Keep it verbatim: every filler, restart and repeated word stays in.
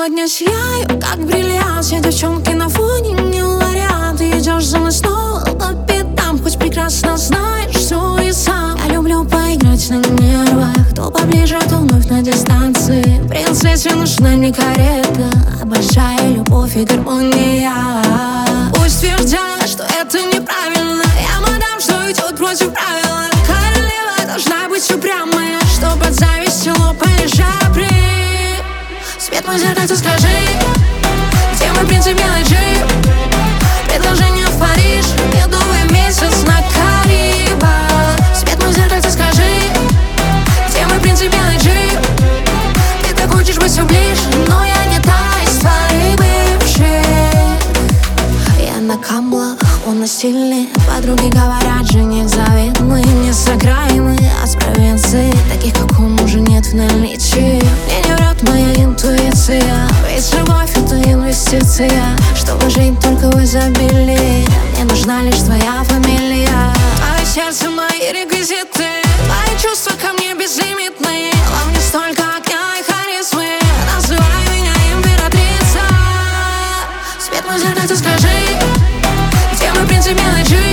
сегодня сияю, как бриллиант. Все девчонки на фоне не вариант. Ты идешь за мной снова по пятам, хоть прекрасно знаешь все и сам. Я люблю поиграть на нервах, то поближе, то вновь на дистанции. Принцессе нужна не карета, а большая любовь и гармония. Пусть твердят, что это неправильно, я мадам, что идет против правила. Королева должна быть упрямая, что под завистью лопали жабры. Свет мой зеркальце, скажи, где мой принцип мелочи? Предложение в Париж, медовый месяц на Карибах. Свет мой зеркальце, скажи, где мой принцип мелочи? Ты так хочешь быть все ближе, но я не та из твоей бывшей. Я на камлах, он на стиле. Подруги говорят, жених завидный. Не с окраины, а с провинции. Таких, как он, уже нет в наличии. Мне не врет моя интуиция, ведь любовь — это инвестиция. Чтобы жить только в изобилии, мне нужна лишь твоя фамилия. Твое сердце — мои реквизиты. Твои чувства ко мне безлимитные. Во мне столько огня и харизмы. Называй меня императрица. Свет мой зеркальце, скажи, где мой принцип мелочи?